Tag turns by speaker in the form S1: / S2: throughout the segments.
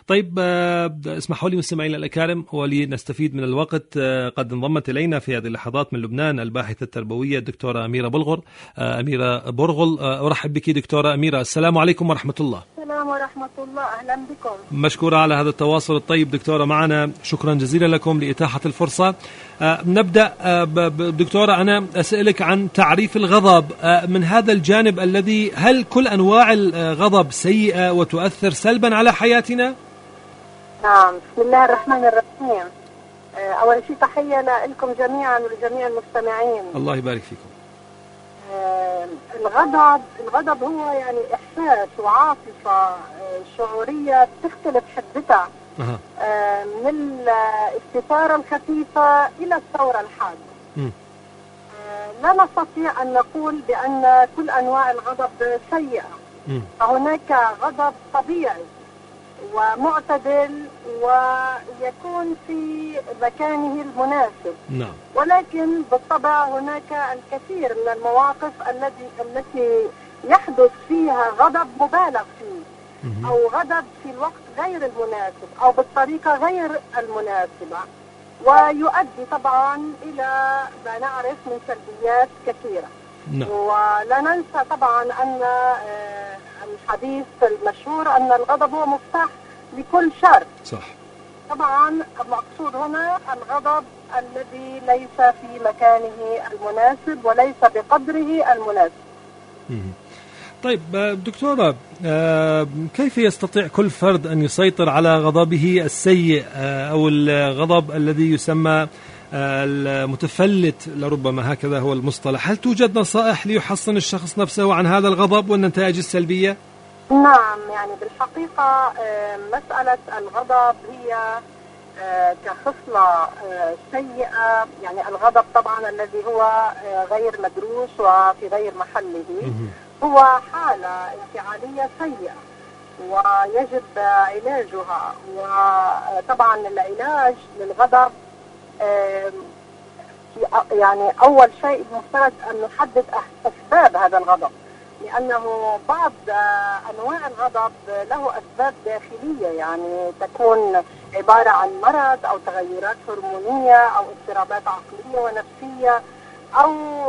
S1: طيب اسمحوا لي مستمعينا الأكارم ولنستفيد من الوقت، قد انضمت إلينا في هذه اللحظات من لبنان الباحثة التربوية الدكتورة أميرة برغل. أرحب بك دكتورة أميرة، السلام عليكم ورحمة الله.
S2: السلام ورحمة الله، أهلا بكم.
S1: مشكورة على هذا التواصل الطيب دكتورة معنا، شكرا جزيلا لكم لإتاحة الفرصة. نبدأ دكتورة، أنا أسألك عن تعريف الغضب من هذا الجانب الذي هل كل أنواع الغضب سيئة وتؤثر سلبا على حياتنا؟
S2: نعم، بسم الله الرحمن الرحيم. أول شيء تحية لكم جميعا ولجميع المستمعين.
S1: الله يبارك فيكم.
S2: الغضب هو يعني إحساس وعاطفة شعورية تختلف حدتها من الاستثارة الخفيفة إلى الثورة الحادة. لا نستطيع أن نقول بأن كل أنواع الغضب سيئة. فهناك غضب طبيعي ومعتدل ويكون في مكانه المناسب.
S1: نعم.
S2: ولكن بالطبع هناك الكثير من المواقف التي يحدث فيها غضب مبالغ فيه أو غضب في الوقت غير المناسب أو بالطريقة غير المناسبة، ويؤدي طبعا إلى ما نعرف من سلبيات كثيرة.
S1: نعم.
S2: ولا ننسى طبعا أن الحديث المشهور أن الغضب هو مفتاح لكل شر.
S1: صح.
S2: طبعا المقصود هنا الغضب الذي ليس في مكانه المناسب وليس بقدره المناسب.
S1: طيب دكتورة، كيف يستطيع كل فرد أن يسيطر على غضبه السيء أو الغضب الذي يسمى المتفلت لربما هكذا هو المصطلح؟ هل توجد نصائح ليحصن الشخص نفسه عن هذا الغضب والنتائج السلبية؟
S2: نعم، يعني بالحقيقة مسألة الغضب هي كخصلة سيئة. يعني الغضب طبعا الذي هو غير مدروس وفي غير محله هو حالة انفعالية سيئة ويجب علاجها. وطبعا العلاج للغضب يعني أول شيء مفترض أن نحدد أسباب هذا الغضب، لأنه بعض أنواع الغضب له أسباب داخلية، يعني تكون عبارة عن مرض أو تغيرات هرمونية أو اضطرابات عقلية ونفسية أو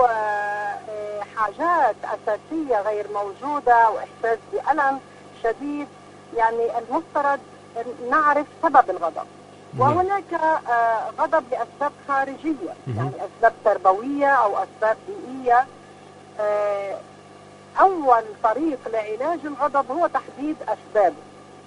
S2: حاجات أساسية غير موجودة وإحساس بألم شديد. يعني المفترض نعرف سبب الغضب. وهناك غضب لأسباب خارجية، يعني أسباب تربوية أو أسباب بيئية. أول طريق لعلاج الغضب هو تحديد أسبابه،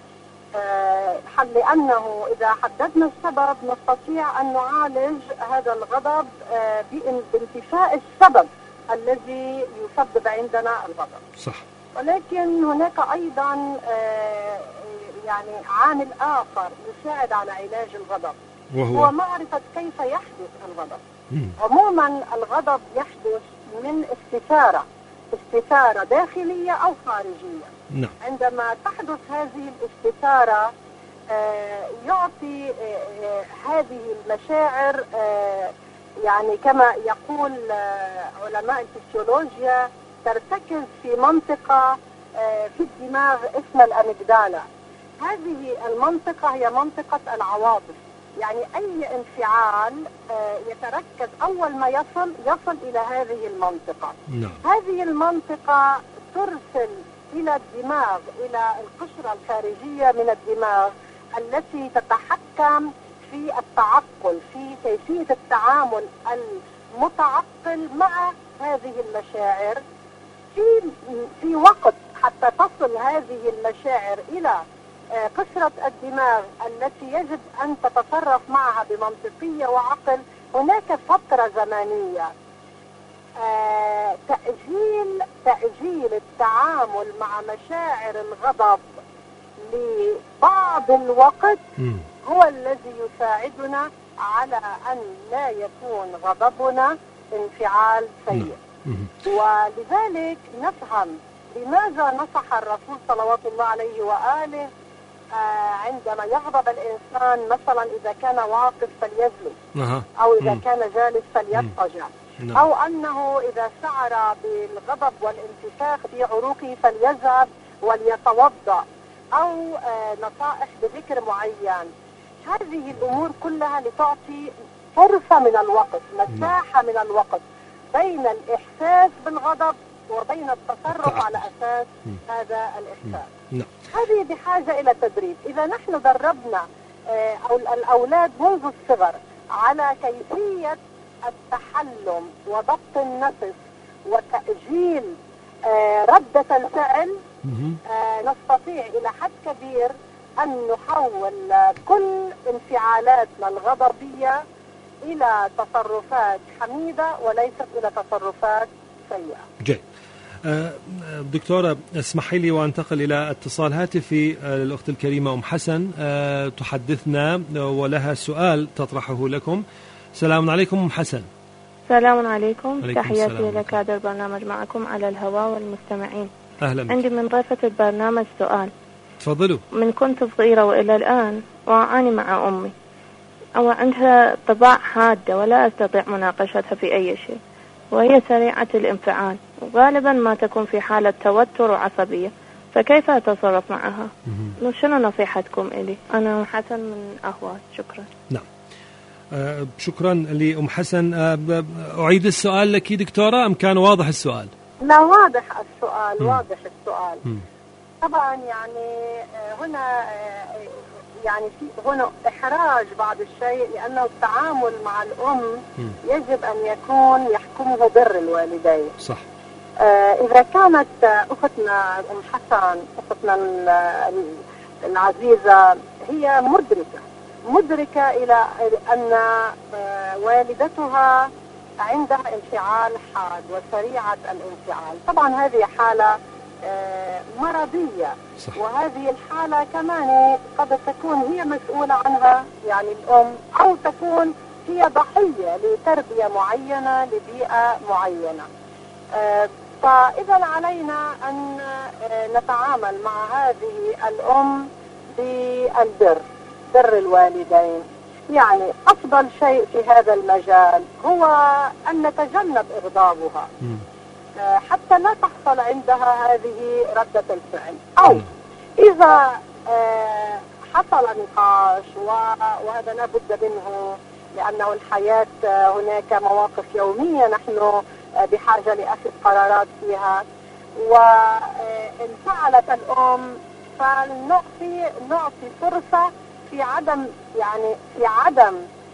S2: لأنه إذا حددنا السبب نستطيع أن نعالج هذا الغضب بانتفاء السبب الذي يسبب عندنا الغضب.
S1: صح. ولكن
S2: هناك أيضا يعني عامل آخر يساعد على علاج الغضب، وهو معرفة كيف يحدث الغضب. عموما الغضب يحدث من استثارة داخلية أو خارجية.
S1: نعم.
S2: عندما تحدث هذه الاستثارة يعطي هذه المشاعر يعني كما يقول علماء الفسيولوجيا ترتكز في منطقة في الدماغ اسمها الأميجدالا. هذه المنطقة هي منطقة العواطف، يعني أي انفعال يتركز أول ما يصل إلى هذه المنطقة. هذه المنطقة ترسل إلى الدماغ، إلى القشرة الخارجية من الدماغ التي تتحكم في التعقل، في كيفية التعامل المتعقل مع هذه المشاعر في وقت حتى تصل هذه المشاعر إلى قشرة الدماغ التي يجب أن تتصرف معها بمنطقية وعقل. هناك فترة زمنية تأجيل التعامل مع مشاعر الغضب لبعض الوقت هو الذي يساعدنا على أن لا يكون غضبنا انفعال سيء. ولذلك نفهم لماذا نصح الرسول صلوات الله عليه وآله عندما يغضب الإنسان، مثلا إذا كان واقف فليجلس أو إذا كان جالس فليضطجع، أو أنه إذا شعر بالغضب والانتفاخ في عروقه فليذهب وليتوضأ. أو نصائح بذكر معين. هذه الأمور كلها لتعطي فرصة من الوقت، مساحة من الوقت بين الإحساس بالغضب وبين التصرف على أساس هذا الإحساس. هذه بحاجة إلى تدريب. إذا نحن دربنا الأولاد منذ الصغر على كيفية التحلم وضبط النفس وتأجيل ردة الفعل، نستطيع إلى حد كبير أن نحول كل انفعالاتنا الغضبية إلى تصرفات حميدة وليست إلى تصرفات سيئة.
S1: جيد. دكتورة، اسمحي لي وانتقل إلى اتصال هاتفي الأخت الكريمة أم حسن تحدثنا ولها سؤال تطرحه لكم. السلام عليكم أم حسن.
S3: السلام عليكم، تحياتي لكادر البرنامج معكم على الهواء والمستمعين.
S1: أهلا بك.
S3: عندي من ضيفة البرنامج سؤال.
S1: تفضلوا.
S3: من كنت صغيرة وإلى الآن وأعاني مع أمي، أو عندها طباع حادة ولا أستطيع مناقشتها في أي شيء، وهي سريعة الانفعال وغالبا ما تكون في حالة توتر وعصبية، فكيف أتصرف معها؟ شنو نصيحتكم إلي؟ أنا حسن من أهوات. شكرا.
S1: نعم، شكرا لأم حسن. أعيد السؤال لك دكتورة أم كان واضح السؤال؟
S2: لا، واضح السؤال. واضح السؤال. طبعا يعني هنا في هنا إحراج بعض الشيء، لأنه التعامل مع الأم يجب أن يكون يحكمه بر الوالدين.
S1: صح.
S2: إذا كانت أختنا أم حسن، أختنا العزيزة، هي مدركة إلى أن والدتها عندها انفعال حاد وسريعة الانفعال، طبعا هذه حالة مرضية. صح. وهذه الحالة كمان قد تكون هي مسؤولة عنها، يعني الأم، أو تكون هي ضحية لتربية معينة لبيئة معينة. فإذا علينا أن نتعامل مع هذه الأم بالبر، بر الوالدين. يعني أفضل شيء في هذا المجال هو أن نتجنب إغضابها حتى لا تحصل عندها هذه ردة الفعل. أو إذا حصل نقاش، وهذا لا بد منه لأنه الحياة هناك مواقف يومية نحن بحاجة لأخذ قرارات فيها، وانفعلت الأم، فنعطي فرصة في عدم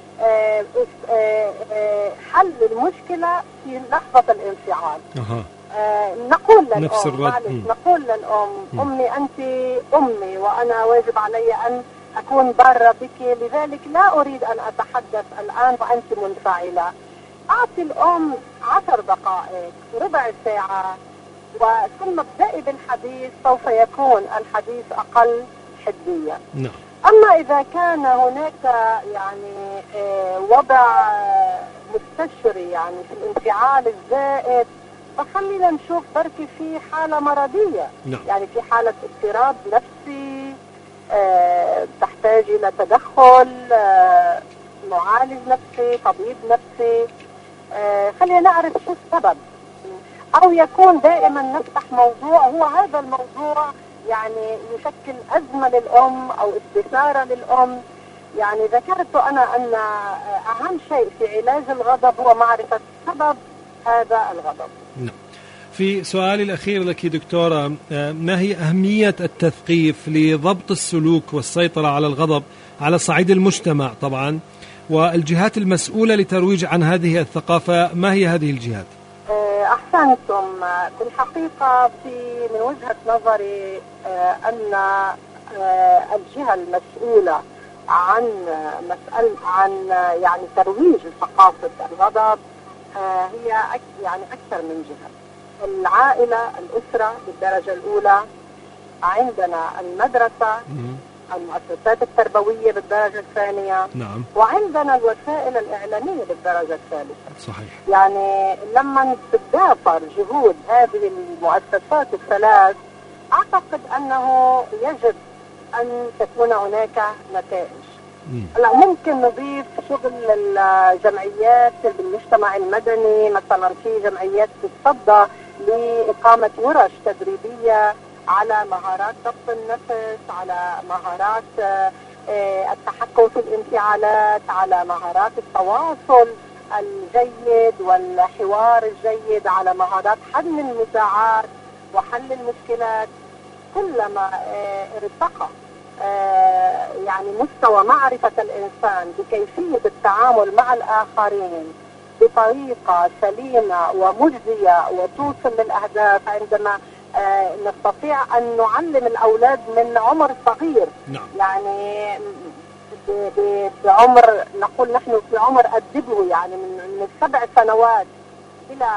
S2: حل المشكلة في لحظة الانفعال. نقول للأم أمي أنت أمي وأنا واجب علي أن أكون بارة بك، لذلك لا أريد أن أتحدث الآن وأنت منفعلة. أعطي الأم 10 دقائق، ربع ساعة، وثم ابدأي بالحديث، سوف يكون الحديث أقل حدية. أما إذا كان هناك وضع مستشري في الانفعال الزائد، فخلينا نشوف بركي في حالة مرضية. في حالة اضطراب نفسي تحتاج إلى تدخل معالج نفسي، طبيب نفسي. خلينا نعرف شو السبب، أو يكون دائما نفتح موضوع هو هذا الموضوع يشكل أزمة للأم أو استثارة للأم. ذكرت أنا أن أهم شيء في علاج الغضب هو معرفة سبب هذا الغضب.
S1: في سؤالي الأخير لك دكتورة، ما هي أهمية التثقيف لضبط السلوك والسيطرة على الغضب على صعيد المجتمع طبعا، والجهات المسؤولة لترويج عن هذه الثقافة ما هي هذه الجهات؟
S2: أحسنتم. في الحقيقة من وجهة نظري أن الجهة المسؤولة عن ترويج ثقافة الغضب هي أكثر من جهة. العائلة، الأسرة بالدرجة الأولى، عندنا المدرسة، المؤسسات التربوية بالدرجة الثانية.
S1: نعم.
S2: وعندنا الوسائل الإعلامية بالدرجة الثالثة.
S1: صحيح.
S2: لما تتضافر جهود هذه المؤسسات الثلاث، أعتقد أنه يجب أن تكون هناك نتائج. ممكن نضيف شغل الجمعيات بالمجتمع المدني، مثلا في جمعيات تتصدى لإقامة ورش تدريبية على مهارات ضبط النفس، على مهارات التحكم في الانفعالات، على مهارات التواصل الجيد والحوار الجيد، على مهارات حل النزاعات وحل المشكلات. كلما ارتقى يعني مستوى معرفة الإنسان بكيفية التعامل مع الآخرين بطريقة سليمة ومجزية وتوصل للأهداف، عندما نستطيع أن نعلم الأولاد من عمر صغير.
S1: نعم.
S2: يعني بعمر، نقول نحن في عمر الدبو، يعني من 7 سنوات إلى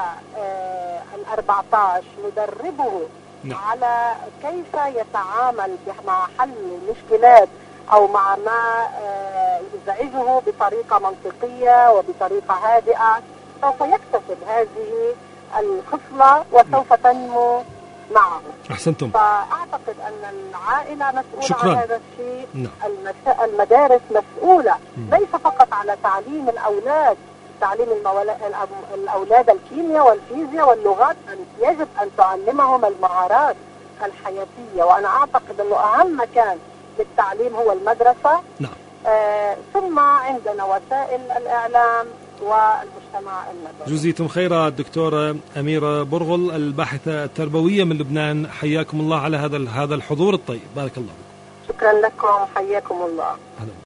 S2: 14 ندربه
S1: نعم.
S2: على كيف يتعامل مع حل المشكلات أو مع ما يزعجه بطريقة منطقية وبطريقة هادئة. سوف يكتسب هذه الخصلة وسوف تنمو معه.
S1: أحسنتم.
S2: فأعتقد أن العائلة مسؤولة
S1: شكرا.
S2: عن هذا الشيء.
S1: نعم.
S2: المدارس مسؤولة ليس فقط على تعليم الأولاد، تعليم الأولاد الكيمياء والفيزياء واللغات، يجب أن تعلمهم المهارات الحياتية. وأنا أعتقد أنه أهم مكان للتعليم هو المدرسة.
S1: نعم.
S2: ثم عندنا وسائل الإعلام والمجتمع المدني.
S1: جزيتم خيرا الدكتورة أميرة برغل، الباحثة التربوية من لبنان. حياكم الله على هذا الحضور الطيب. بارك الله.
S2: شكرا لكم، حياكم الله.